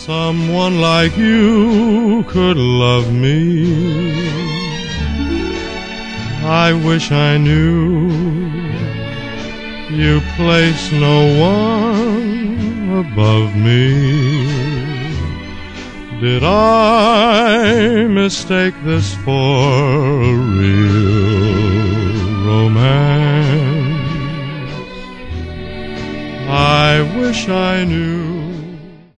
Someone like you could love me. I wish I knew you place no one above me. Did I mistake this for a real romance? I wish I knew